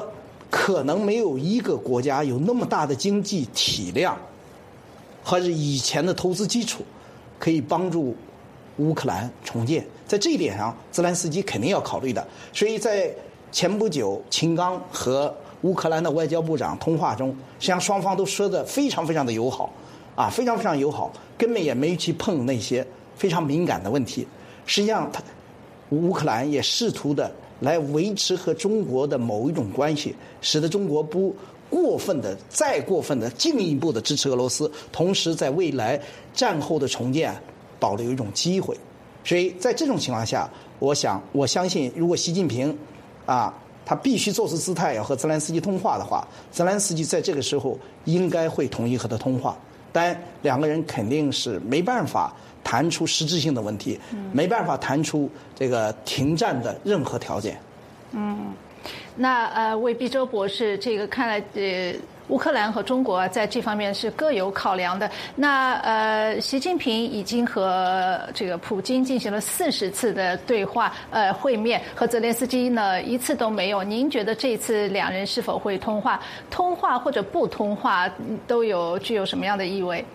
C: 可能没有一个国家有那么大的经济体量和以前的投资基础，可以帮助乌克兰重建。在这一点上，泽连斯基肯定要考虑的。所以在前不久，秦刚和乌克兰的外交部长通话中，实际上双方都说得非常非常的友好，非常非常友好，根本也没去碰那些非常敏感的问题。实际上，乌克兰也试图的来维持和中国的某一种关系，使得中国不再过分的进一步的支持俄罗斯，同时在未来战后的重建保留一种机会。所以在这种情况下，我相信，如果习近平他必须做出姿态要和泽连斯基通话的话，泽连斯基在这个时候应该会同意和他通话。但两个人肯定是没办法谈出实质性的问题，没办法谈出这个停战的任何条件。
A: 那魏必洲博士，这个看来乌克兰和中国在这方面是各有考量的。那习近平已经和这个普京进行了40次的对话会面，和泽连斯基呢一次都没有。您觉得这次两人是否会通话？通话或者不通话都具有什么样的意味？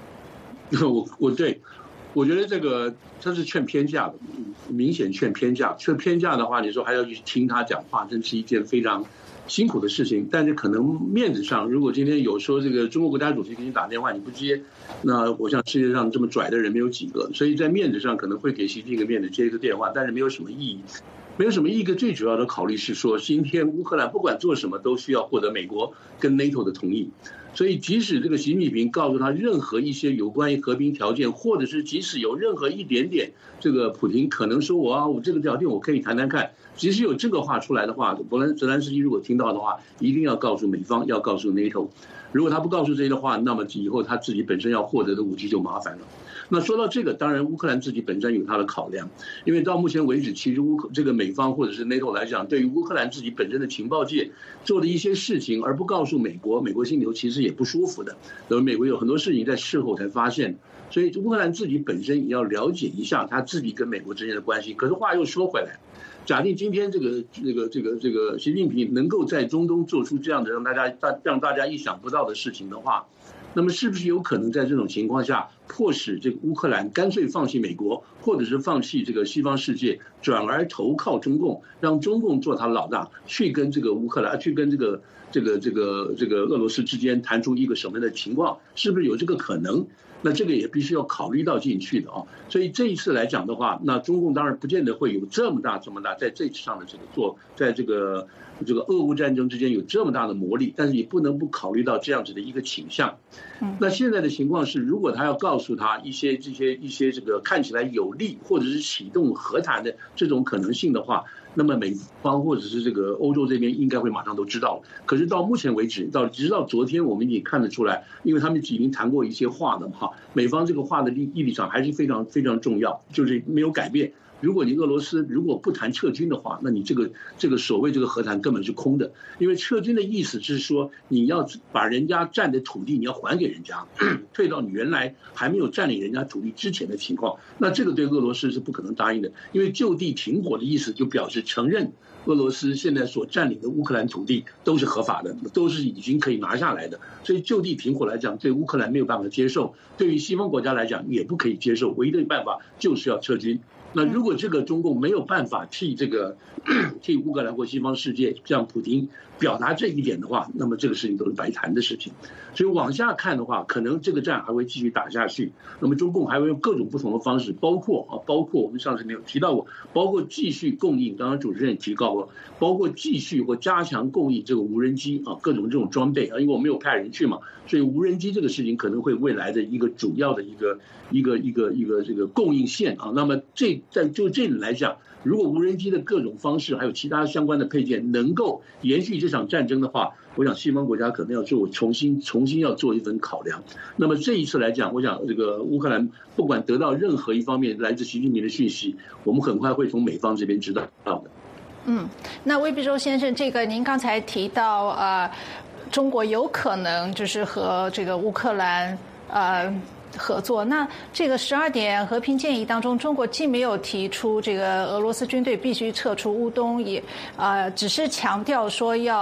B: 我觉得这个他是劝偏价的，明显劝偏价。劝偏价的话，你说还要去听他讲话，真是一件非常辛苦的事情。但是可能面子上，如果今天有说这个中国国家主席给你打电话你不接，那我想世界上这么拽的人没有几个，所以在面子上可能会给习近平一个面子接一个电话，但是没有什么意义。没有什么一个最主要的考虑是说，今天乌克兰不管做什么都需要获得美国跟 NATO 的同意。所以即使这个习近平告诉他任何一些有关于和平条件，或者是即使有任何一点点这个普京可能说我这个条件我可以谈谈看，即使有这个话出来的话，泽连斯基如果听到的话，一定要告诉美方，要告诉 NATO。如果他不告诉这些的话，那么以后他自己本身要获得的武器就麻烦了。那说到这个，当然乌克兰自己本身有他的考量，因为到目前为止，其实这个美方或者是 NATO 来讲，对于乌克兰自己本身的情报界做的一些事情，而不告诉美国，美国心里头其实也不舒服的。美国有很多事情在事后才发现，所以乌克兰自己本身也要了解一下他自己跟美国之间的关系。可是话又说回来，假定今天这个习近平能够在中东做出这样的让大家意想不到的事情的话，那么是不是有可能在这种情况下迫使这个乌克兰干脆放弃美国，或者是放弃这个西方世界，转而投靠中共，让中共做他老大，去跟这个乌克兰，去跟这个俄罗斯之间谈出一个什么样的情况？是不是有这个可能？那这个也必须要考虑到进去的啊。所以这一次来讲的话，那中共当然不见得会有这么大在这次上的这个在这个俄乌战争之间有这么大的魔力，但是也不能不考虑到这样子的一个倾向。那现在的情况是，如果他要告诉他一些这个看起来有利或者是启动和谈的这种可能性的话，那么美方或者是这个欧洲这边应该会马上都知道了。可是到目前为止，直到昨天，我们已经看得出来，因为他们已经谈过一些话了嘛，美方这个话的立场还是非常非常重要，就是没有改变。如果你俄罗斯如果不谈撤军的话，那你这个所谓这个和谈根本是空的，因为撤军的意思是说你要把人家占的土地你要还给人家，退到你原来还没有占领人家土地之前的情况，那这个对俄罗斯是不可能答应的，因为就地停火的意思就表示承认俄罗斯现在所占领的乌克兰土地都是合法的，都是已经可以拿下来的，所以就地停火来讲，对乌克兰没有办法接受，对于西方国家来讲也不可以接受，唯一的办法就是要撤军。那如果这个中共没有办法替乌克兰或西方世界向普京表达这一点的话，那么这个事情都是白谈的事情。所以往下看的话，可能这个战还会继续打下去。那么中共还会用各种不同的方式，包括我们上次没有提到过，包括继续供应，刚刚主持人也提到了，包括继续或加强供应这个无人机各种这种装备因为我没有派人去嘛，所以无人机这个事情可能会未来的一个主要的一个这个供应线那么就这里来讲，如果无人机的各种方式还有其他相关的配件能够延续这场战争的话，我想西方国家可能要重新要做一份考量。那么这一次来讲，我想这个乌克兰不管得到任何一方面来自习近平的讯息，我们很快会从美方这边知道的。
A: 那魏必洲先生，这个您刚才提到中国有可能就是和这个乌克兰合作，那这个12点和平建议当中，中国既没有提出这个俄罗斯军队必须撤出乌东，也只是强调说要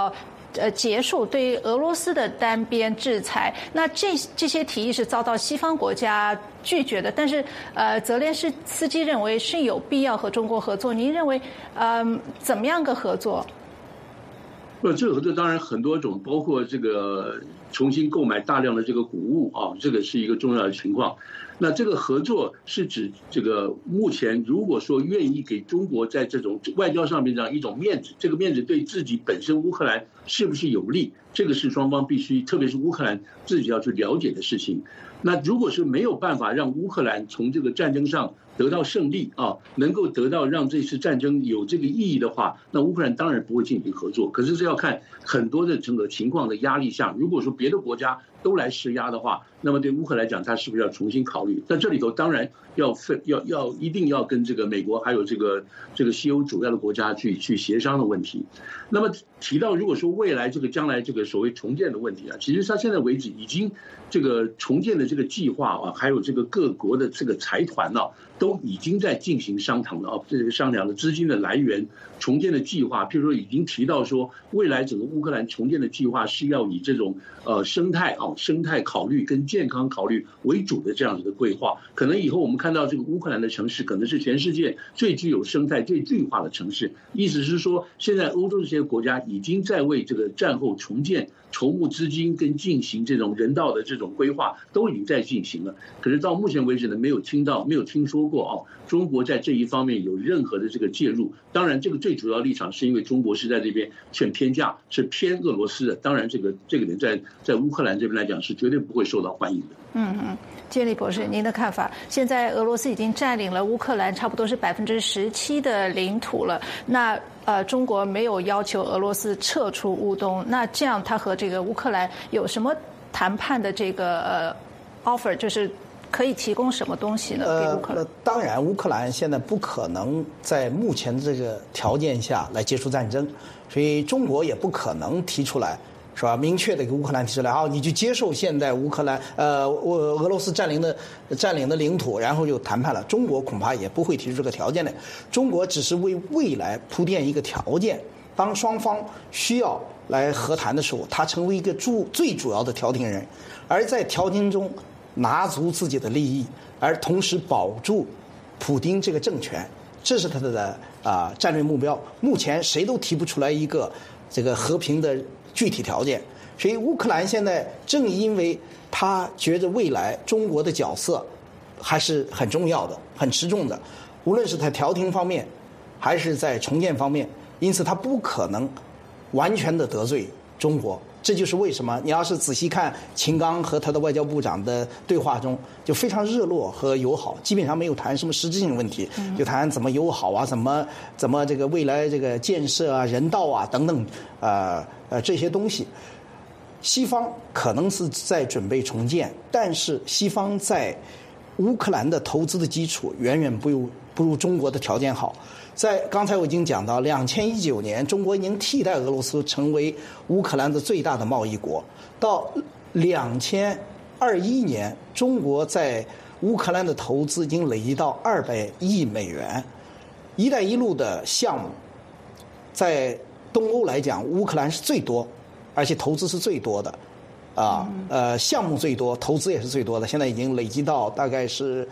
A: 结束对俄罗斯的单边制裁。那这些提议是遭到西方国家拒绝的，但是泽连斯基认为是有必要和中国合作。您认为怎么样个合作？
B: 这个合作当然很多种，包括这个重新购买大量的这个谷物啊，这个是一个重要的情况。那这个合作是指这个目前如果说愿意给中国在这种外交上面这样一种面子，这个面子对自己本身乌克兰是不是有利，这个是双方必须，特别是乌克兰自己要去了解的事情。那如果是没有办法让乌克兰从这个战争上得到胜利啊，能够得到让这次战争有这个意义的话，那乌克兰当然不会进行合作。可是这要看很多的整个情况的压力下，如果说别的国家都来施压的话，那么对乌克兰来讲，他是不是要重新考虑？在这里头当然一定要跟这个美国还有这个西欧主要的国家去协商的问题。那么提到如果说未来将来这个所谓重建的问题啊，其实他现在为止已经这个重建的这个计划啊，还有这个各国的这个财团啊，都已经在进行商讨了啊，这个商量的资金的来源、重建的计划，譬如说已经提到说，未来整个乌克兰重建的计划是要以这种生态考虑跟健康考虑为主的这样子的规划。可能以后我们看到这个乌克兰的城市，可能是全世界最具有生态、最绿化的城市。意思是说，现在欧洲这些国家已经在为这个战后重建筹募资金跟进行这种人道的这种规划，都已经在进行了。可是到目前为止呢，没有听说过中国在这一方面有任何的这个介入。当然，这个最主要立场是因为中国是在这边偏架，是偏俄罗斯的。当然，这个点在乌克兰这边来讲是绝对不会受到欢迎的。
A: 接力博士，您的看法？现在俄罗斯已经占领了乌克兰差不多是17%的领土了。那中国没有要求俄罗斯撤出乌东，那这样他和这个乌克兰有什么谈判的这个offer， 就是可以提供什么东西呢？给乌克兰？
C: 当然，乌克兰现在不可能在目前这个条件下来结束战争，所以中国也不可能提出来。是吧？明确的给乌克兰提出来，你去接受现在乌克兰俄罗斯占领的领土，然后就谈判了。中国恐怕也不会提出这个条件来。中国只是为未来铺垫一个条件，当双方需要来和谈的时候，他成为一个最主要的调停人，而在调停中拿足自己的利益，而同时保住普丁这个政权，这是他的战略目标。目前谁都提不出来一个这个和平的具体条件，所以乌克兰现在正因为他觉得未来中国的角色还是很重要的、很持重的，无论是在调停方面，还是在重建方面，因此他不可能完全的得罪中国。这就是为什么你要是仔细看秦刚和他的外交部长的对话中，就非常热络和友好，基本上没有谈什么实质性的问题，就谈怎么友好啊，怎么这个未来这个建设啊、人道啊等等这些东西。西方可能是在准备重建，但是西方在乌克兰的投资的基础远远不如中国的条件好。在刚才我已经讲到，2019年中国已经替代俄罗斯成为乌克兰的最大的贸易国。到2021年，中国在乌克兰的投资已经累积到200亿美元。一带一路的项目，在东欧来讲，乌克兰是最多，而且投资是最多的，项目最多，投资也是最多的。现在已经累积到大概是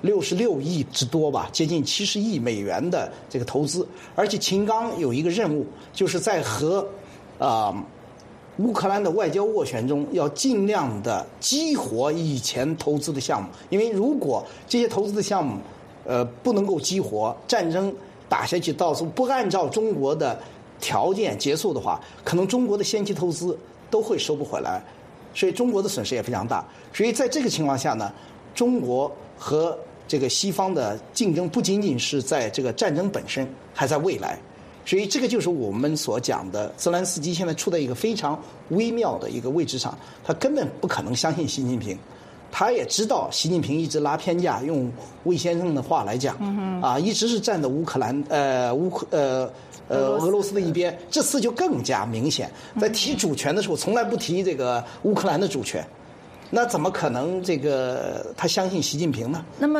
C: 66亿之多吧，接近70亿美元的这个投资。而且秦刚有一个任务，就是在和乌克兰的外交斡旋中，要尽量的激活以前投资的项目，因为如果这些投资的项目不能够激活，战争打下去，到时候不按照中国的条件结束的话，可能中国的先期投资都会收不回来，所以中国的损失也非常大。所以在这个情况下呢，中国和这个西方的竞争不仅仅是在这个战争本身，还在未来。所以这个就是我们所讲的，泽连斯基现在处在一个非常微妙的一个位置上，他根本不可能相信习近平。他也知道习近平一直拉偏架，用魏先生的话来讲，一直是站在乌克兰俄罗斯的一边。这次就更加明显，在提主权的时候，从来不提这个乌克兰的主权，那怎么可能这个他相信习近平呢？
A: 那么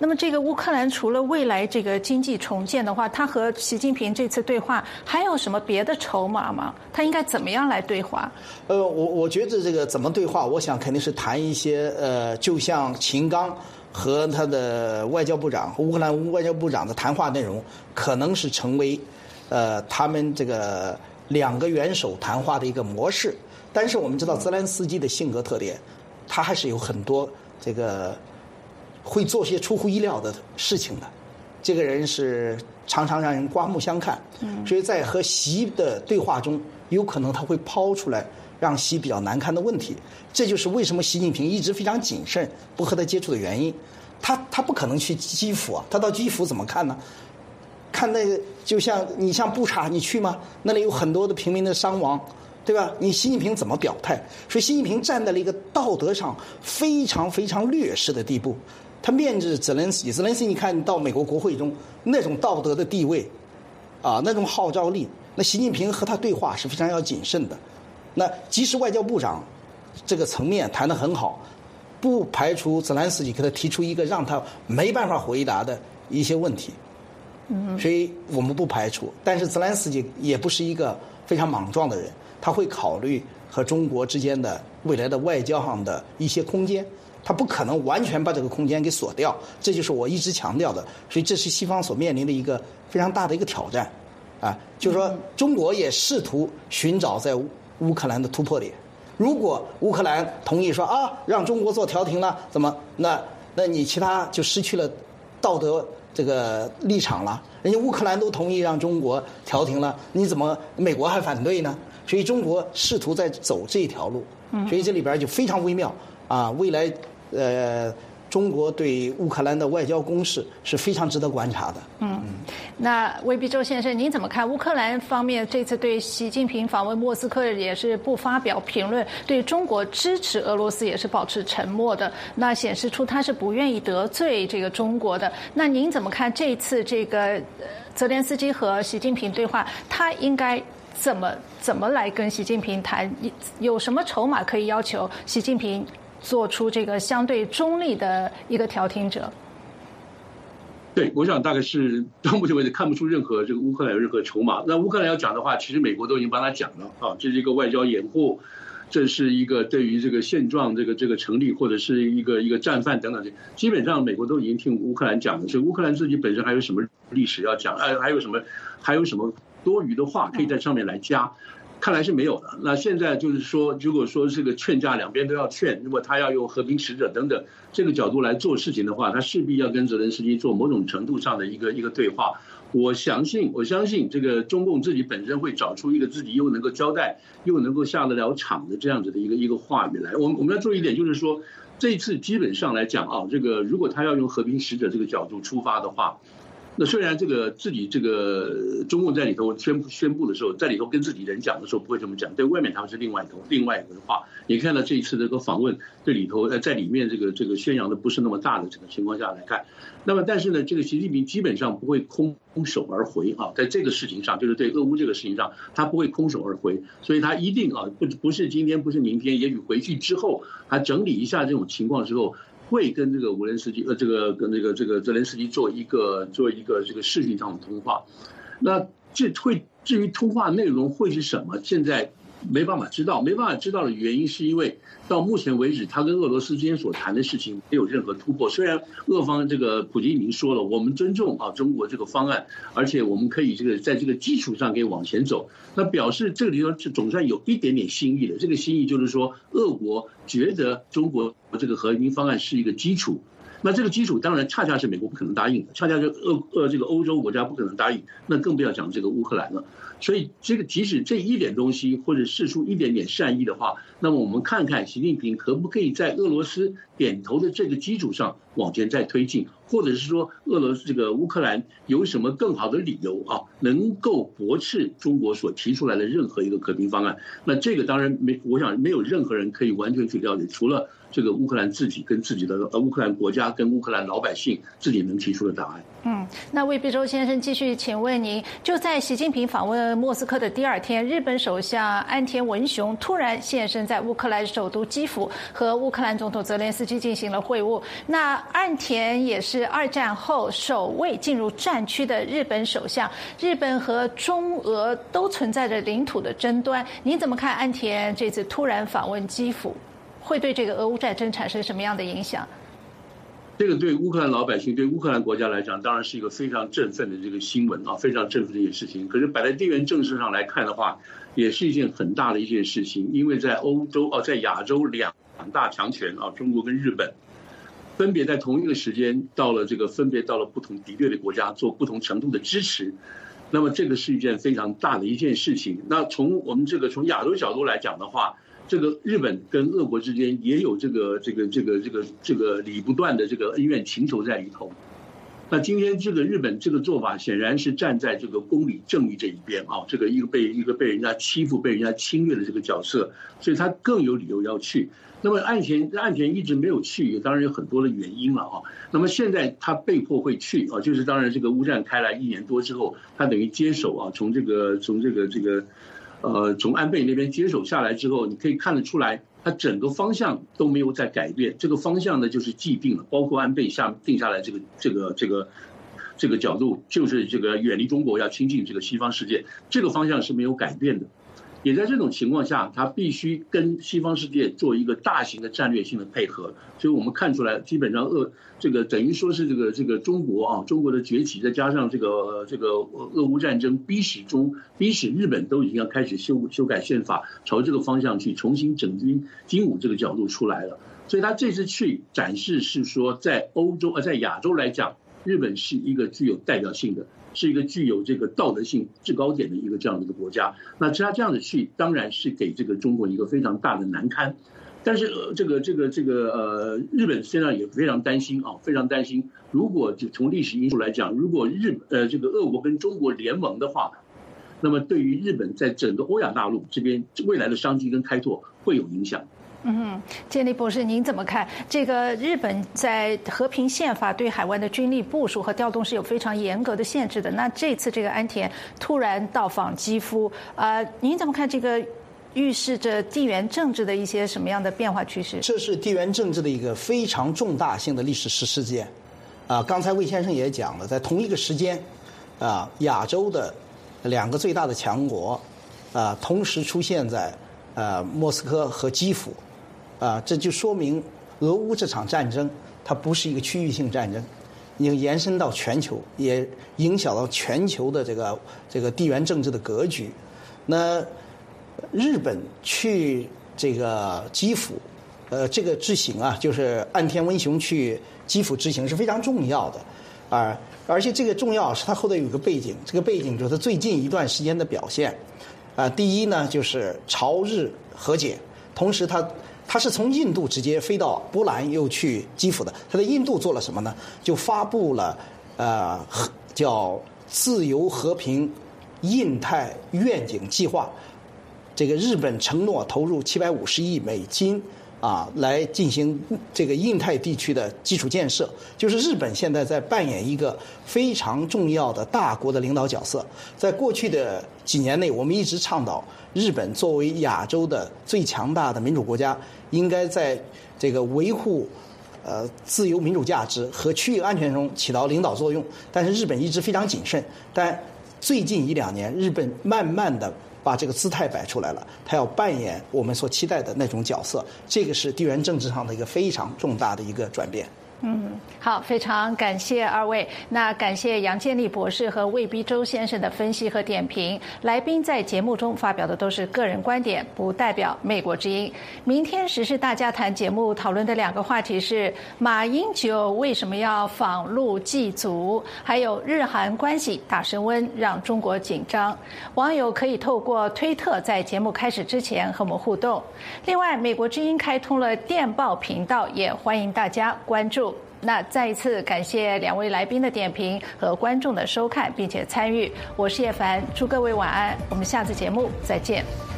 A: 那么这个乌克兰除了未来这个经济重建的话，他和习近平这次对话还有什么别的筹码吗？他应该怎么样来对话？
C: 我觉得这个怎么对话，我想肯定是谈一些就像秦刚和他的外交部长，乌克兰外交部长的谈话内容，可能是成为他们这个两个元首谈话的一个模式。但是我们知道泽连斯基的性格特点，他还是有很多这个会做些出乎意料的事情的。这个人是常常让人刮目相看，所以在和习的对话中，有可能他会抛出来让习比较难堪的问题。这就是为什么习近平一直非常谨慎不和他接触的原因。他不可能去基辅啊，他到基辅怎么看呢？看那个就像你像布查，你去吗？那里有很多的平民的伤亡，对吧？你习近平怎么表态？所以习近平站在了一个道德上非常非常劣势的地步。他面对泽连斯基，你看到美国国会中那种道德的地位，那种号召力，那习近平和他对话是非常要谨慎的。那即使外交部长这个层面谈得很好，不排除泽连斯基给他提出一个让他没办法回答的一些问题。所以我们不排除，但是泽连斯基也不是一个非常莽撞的人，他会考虑和中国之间的未来的外交上的一些空间，他不可能完全把这个空间给锁掉，这就是我一直强调的。所以这是西方所面临的一个非常大的一个挑战，就是说中国也试图寻找在乌克兰的突破点。如果乌克兰同意说让中国做调停了，怎么那你其他就失去了道德这个立场了。人家乌克兰都同意让中国调停了，你怎么美国还反对呢？所以中国试图在走这条路，所以这里边就非常微妙未来中国对乌克兰的外交攻势是非常值得观察的。
A: 那魏必洲先生，您怎么看乌克兰方面这次对习近平访问莫斯科也是不发表评论，对中国支持俄罗斯也是保持沉默的，那显示出他是不愿意得罪这个中国的。那您怎么看这次这个泽连斯基和习近平对话，他应该怎么来跟习近平谈？有什么筹码可以要求习近平做出这个相对中立的一个调停者？
B: 对，我想大概是到目前为止看不出任何这个乌克兰有任何筹码。那乌克兰要讲的话，其实美国都已经帮他讲了这是一个外交掩护，这是一个对于这个现状这个成立或者是一个战犯等等，基本上美国都已经听乌克兰讲了。所以乌克兰自己本身还有什么历史要讲，还有什么多余的话可以在上面来加？看来是没有的。那现在就是说，如果说这个劝架两边都要劝，如果他要用和平使者等等这个角度来做事情的话，他势必要跟泽连斯基做某种程度上的一个对话。我相信这个中共自己本身会找出一个自己又能够交代又能够下得了场的这样子的一个话语来。我们要注意一点，就是说这一次基本上来讲这个如果他要用和平使者这个角度出发的话，那虽然自己中共在里头宣布的时候，在里头跟自己人讲的时候不会这么讲，对外面他们是另外一个话。你看到这一次这个访问对里头在里面这个宣扬的不是那么大的这个情况下来看，那么但是呢，这个习近平基本上不会空手而回在这个事情上，就是对俄乌这个事情上，他不会空手而回，所以他一定不是今天不是明天，也许回去之后他整理一下这种情况之后，会跟这个泽连斯基做一个这个视讯上的通话。那至于通话内容会是什么，现在没办法知道的原因是因为到目前为止他跟俄罗斯之间所谈的事情没有任何突破。虽然俄方这个普京已经说了，我们尊重中国这个方案，而且我们可以在这个基础上可以往前走，那表示这个地方总算有一点点心意的。这个心意就是说，俄国觉得中国这个和平方案是一个基础，那这个基础当然恰恰是美国不可能答应的，恰恰是这个欧洲国家不可能答应，那更不要讲这个乌克兰了。所以这个即使这一点东西或者释出一点点善意的话，那么我们看看习近平可不可以在俄罗斯点头的这个基础上往前再推进，或者是说乌克兰有什么更好的理由能够驳斥中国所提出来的任何一个和平方案。那这个当然我想没有任何人可以完全去了解，除了这个乌克兰自己跟自己的乌克兰国家跟乌克兰老百姓自己能提出的答案。
A: 那魏必洲先生继续请问您，就在习近平访问莫斯科的第二天，日本首相岸田文雄突然现身在乌克兰首都基辅，和乌克兰总统泽连斯基进行了会晤。那岸田也是是2战后首位进入战区的日本首相。日本和中俄都存在着领土的争端，您怎么看岸田这次突然访问基辅，会对这个俄乌战争产生什么样的影响？
B: 这个对乌克兰老百姓、对乌克兰国家来讲，当然是一个非常振奋的这个新闻啊，非常振奋的一件事情。可是摆在地缘政治上来看的话，也是一件很大的一件事情，因为在欧洲在亚洲两大强权啊，中国跟日本，分别在同一个时间分别到了不同敌对的国家做不同程度的支持。那么这个是一件非常大的一件事情。那从我们从亚洲角度来讲的话，这个日本跟俄国之间也有这个理不断的这个恩怨情仇在里头。那今天这个日本这个做法显然是站在这个公理正义这一边啊，这个一个被人家欺负、被人家侵略的这个角色，所以他更有理由要去。那么岸田一直没有去，当然有很多的原因了啊。那么现在他被迫会去啊，就是当然这个乌战开来1年多之后，他等于接手啊，从安倍那边接手下来之后，你可以看得出来，它整个方向都没有在改变。这个方向呢，就是既定了，包括安倍定下来这个角度，就是这个远离中国，要亲近这个西方世界，这个方向是没有改变的。也在这种情况下，他必须跟西方世界做一个大型的战略性的配合。所以我们看出来，基本上等于说是这个中国的崛起，再加上这个俄乌战争，逼使日本都已经要开始修改宪法，朝这个方向去重新整军精武这个角度出来了。所以他这次去展示是说，在在亚洲来讲，日本是一个具有代表性的，是一个具有这个道德性制高点的一个这样的一个国家。那他这样的去，当然是给这个中国一个非常大的难堪。但是日本现在也非常担心啊，非常担心。如果就从历史因素来讲，如果这个俄国跟中国联盟的话，那么对于日本在整个欧亚大陆这边未来的商机跟开拓会有影响。
A: 建立博士，您怎么看这个日本在和平宪法对海湾的军力部署和调动是有非常严格的限制的？那这次这个岸田突然到访基辅，您怎么看这个预示着地缘政治的一些什么样的变化趋势？
C: 这是地缘政治的一个非常重大性的历史事件。刚才魏先生也讲了，在同一个时间，亚洲的2个最大的强国，同时出现在莫斯科和基辅。这就说明俄乌这场战争它不是一个区域性战争，已经延伸到全球，也影响到全球的这个地缘政治的格局。那日本去这个基辅，这个之行啊，就是岸田文雄去基辅之行是非常重要的，而且这个重要是它后头有一个背景，这个背景就是它最近一段时间的表现。第一呢，就是朝日和解，同时他是从印度直接飞到波兰又去基辅的。他在印度做了什么呢？就发布了叫自由和平印太愿景计划。这个日本承诺投入750亿美金来进行这个印太地区的基础建设，就是日本现在在扮演一个非常重要的大国的领导角色。在过去的几年内，我们一直倡导日本作为亚洲的最强大的民主国家，应该在这个维护自由民主价值和区域安全中起到领导作用。但是日本一直非常谨慎，但最近1-2年，日本慢慢的把这个姿态摆出来了，他要扮演我们所期待的那种角色，这个是地缘政治上的一个非常重大的一个转变。
A: 好，非常感谢2位。那感谢杨建立博士和魏必洲先生的分析和点评。来宾在节目中发表的都是个人观点，不代表美国之音。明天时事大家谈节目讨论的2个话题是马英九为什么要访陆祭祖，还有日韩关系大升温让中国紧张。网友可以透过推特在节目开始之前和我们互动。另外，美国之音开通了电报频道，也欢迎大家关注。那再一次感谢2位来宾的点评和观众的收看并且参与，我是叶凡，祝各位晚安，我们下次节目再见。